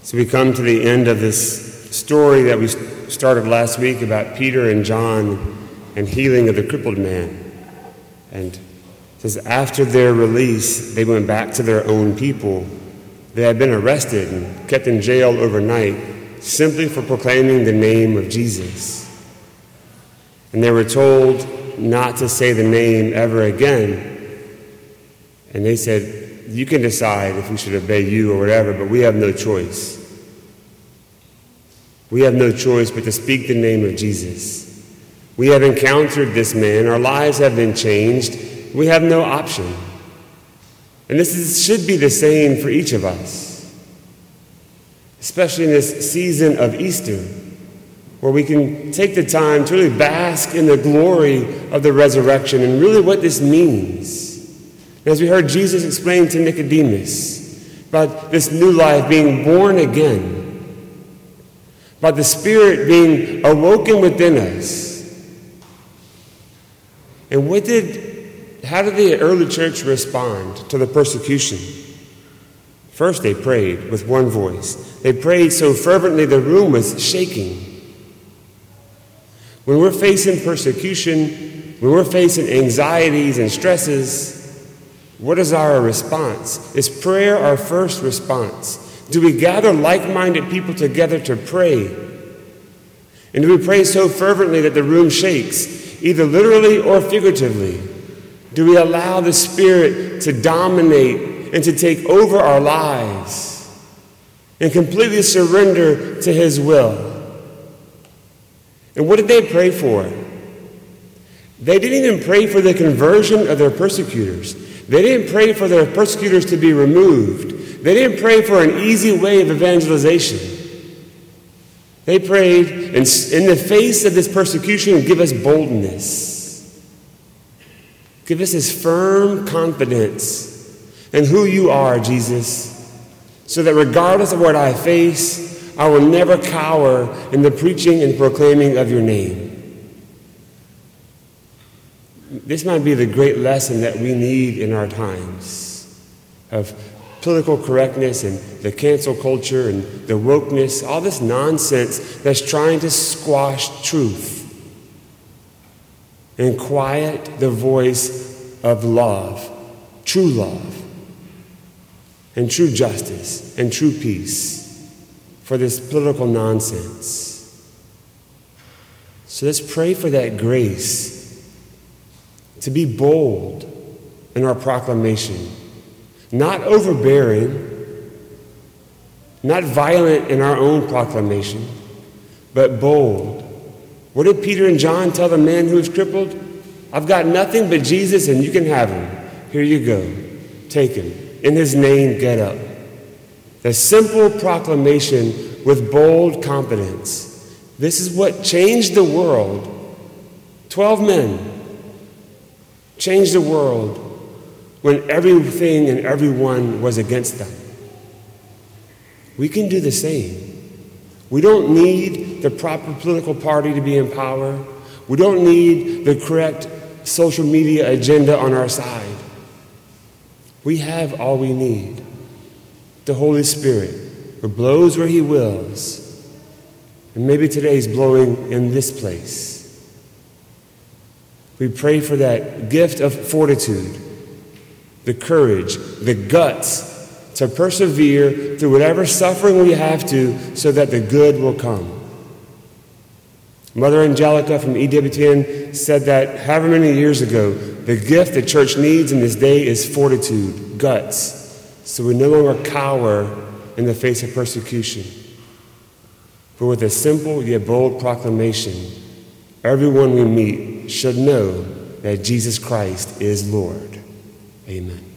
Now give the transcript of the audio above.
So we come to the end of this story that we started last week about Peter and John and healing of the crippled man. And it says after their release, they went back to their own people. They had been arrested and kept in jail overnight simply for proclaiming the name of Jesus. And they were told not to say the name ever again. And they said, you can decide if we should obey you or whatever, but we have no choice. We have no choice but to speak the name of Jesus. We have encountered this man. Our lives have been changed. We have no option. And this should be the same for each of us, especially in this season of Easter, where we can take the time to really bask in the glory of the resurrection and really what this means. As we heard Jesus explain to Nicodemus about this new life being born again, about the Spirit being awoken within us. And how did the early church respond to the persecution? First, they prayed with one voice. They prayed so fervently the room was shaking. When we're facing persecution, when we're facing anxieties and stresses, what is our response? Is prayer our first response? Do we gather like-minded people together to pray? And do we pray so fervently that the room shakes, either literally or figuratively? Do we allow the Spirit to dominate and to take over our lives and completely surrender to His will? And what did they pray for? They didn't even pray for the conversion of their persecutors. They didn't pray for their persecutors to be removed. They didn't pray for an easy way of evangelization. They prayed, in the face of this persecution, give us boldness. Give us this firm confidence in who you are, Jesus, so that regardless of what I face, I will never cower in the preaching and proclaiming of your name. This might be the great lesson that we need in our times of political correctness and the cancel culture and the wokeness, all this nonsense that's trying to squash truth and quiet the voice of love, and true justice and true peace for this political nonsense. So let's pray for that grace to be bold in our proclamation, not overbearing, not violent in our own proclamation, but bold. What did Peter and John tell the man who was crippled? I've got nothing but Jesus and you can have him. Here you go. Take him. In his name, get up. The simple proclamation with bold confidence. This is what changed the world. 12 men changed the world when everything and everyone was against them. We can do the same. We don't need the proper political party to be in power. We don't need the correct social media agenda on our side. We have all we need. The Holy Spirit, who blows where He wills. And maybe today's blowing in this place. We pray for that gift of fortitude, the courage, the guts to persevere through whatever suffering we have to so that the good will come. Mother Angelica from EWTN said that however many years ago, the gift the church needs in this day is fortitude, guts, so we no longer cower in the face of persecution. But with a simple yet bold proclamation, everyone we meet should know that Jesus Christ is Lord. Amen.